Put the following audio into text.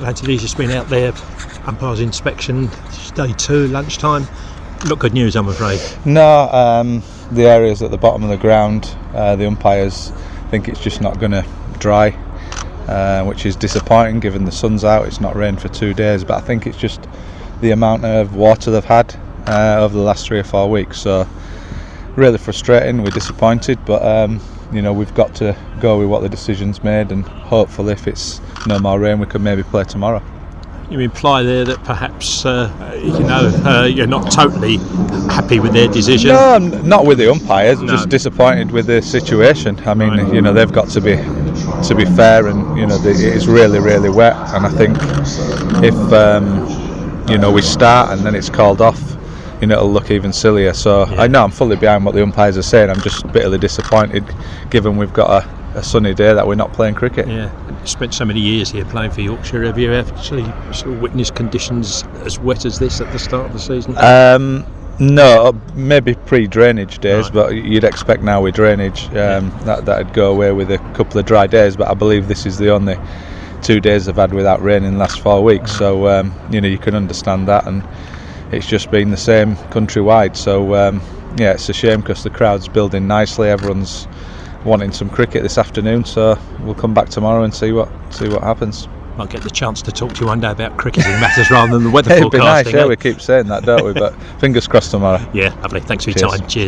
Anthony's just been out there, umpire's inspection, day 2, lunchtime. Not good news, I'm afraid. No, the areas at the bottom of the ground, the umpires think it's just not going to dry, which is disappointing given the sun's out. It's not rained for 2 days, but I think it's just the amount of water they've had over the last 3 or 4 weeks. So really frustrating. We're disappointed, but we've got to go with what the decision's made, and hopefully if it's no more rain we can maybe play tomorrow. You imply there that perhaps you're not totally happy with their decision? No, not with the umpires. No. Just disappointed with the situation. I mean, Right. They've got to be fair, and it is really, really wet. And I think if we start and then it's called off, it'll look even sillier. So Yeah. I know I'm fully behind what the umpires are saying. I'm just bitterly disappointed, given we've got a sunny day, that we're not playing cricket. Yeah, you spent so many years here playing for Yorkshire. Have you actually sort of witnessed conditions as wet as this at the start of the season? No, maybe pre-drainage days, Right. but you'd expect now with drainage that'd go away with a couple of dry days. But I believe this is the only 2 days they've had without rain in the last 4 weeks. So you can understand that, and it's just been the same countrywide. So it's a shame because the crowd's building nicely. Everyone's wanting some cricket this afternoon, so we'll come back tomorrow and see what happens. Might get the chance to talk to you one day about cricketing matters rather than the weather It'd be nice, forecasting. we keep saying that, don't we? But fingers crossed tomorrow. Yeah, lovely. Thanks for your Cheers. time. Cheers.